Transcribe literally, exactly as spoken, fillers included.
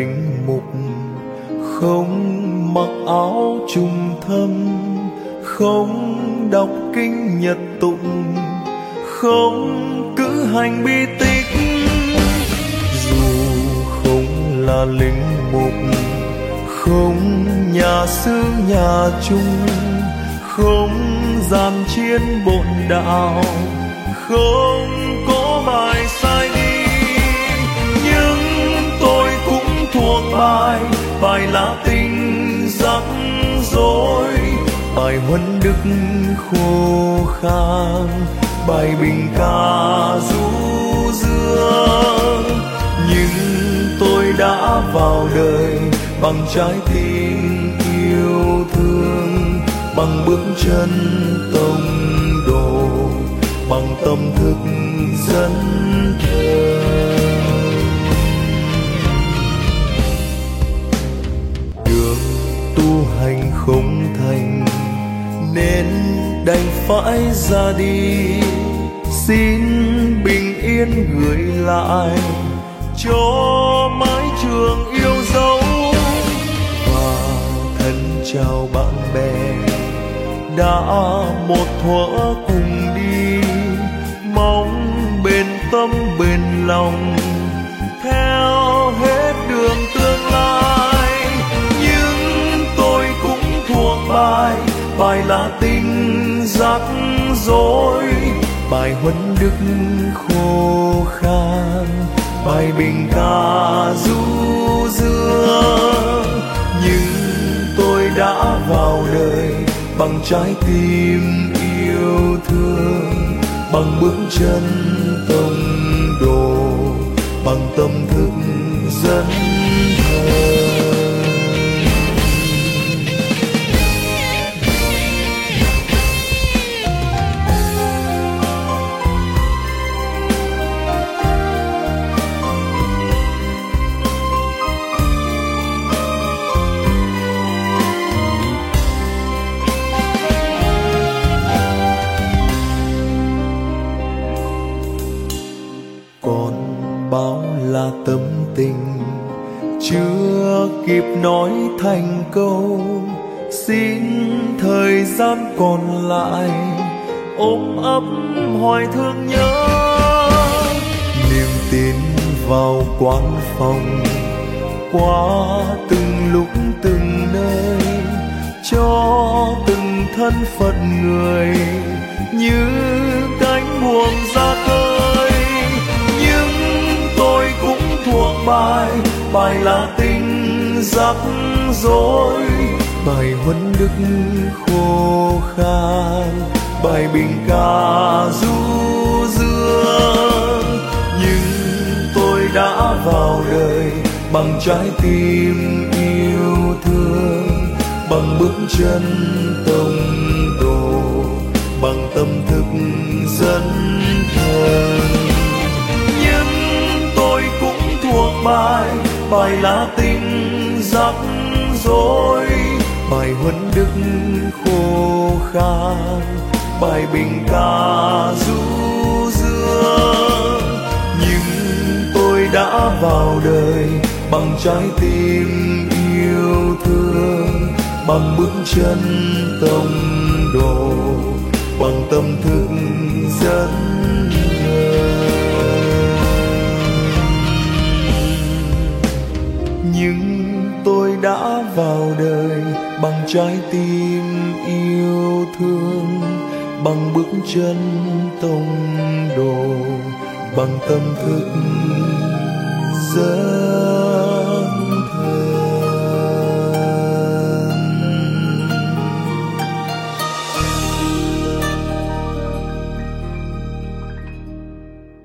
linh mục, không mặc áo trùng thâm, không đọc kinh nhật tụng, không cử hành bi tích. Dù không là linh mục, không nhà sư nhà chung, không gian chiên bộn đạo, không có bài sai đi, nhưng tôi cũng thuộc bài bài Latin rắc rối, bài huấn đức khô khan, bài bình ca ru dương. Nhưng tôi đã vào đời bằng trái tim yêu thương, bằng bước chân tông đồ, bằng tâm thức dân thờ. Đường tu hành không thành nên đành phải ra đi, xin bình yên gửi lại cho mái trường yêu dấu. Và thân chào bạn bè đã một thuở cùng đi, mong bền tâm bền lòng theo hết đường tương lai. Nhưng tôi cũng thuộc bài bài Latin rắc rối, bài huấn đức khô khan, bài bình ca ru dương. Nhưng tôi đã vào đời bằng trái tim yêu thương, bằng bước chân tông đồ, bằng tâm thức dân thờ. Bao là tâm tình chưa kịp nói thành câu, xin thời gian còn lại ôm ấp hoài thương nhớ. Niềm tin vào quán phòng qua từng lúc từng nơi, cho từng thân phận người như cánh buồm ra khơi. Tôi cũng thuộc bài bài Latin rắc rối, bài huấn đức khô khan, bài bình ca ru dương. Nhưng tôi đã vào đời bằng trái tim yêu thương, bằng bước chân tông đồ, bằng tâm thức dân thờ. Thuộc bài bài Latin rắc rối, bài huấn đức khô khan, bài bình ca ru dương. Nhưng tôi đã vào đời bằng trái tim yêu thương, bằng bước chân tông đồ, bằng tâm thức dân thờ. Nhưng tôi đã vào đời bằng trái tim yêu thương, bằng bước chân tông đồ, bằng tâm thức dân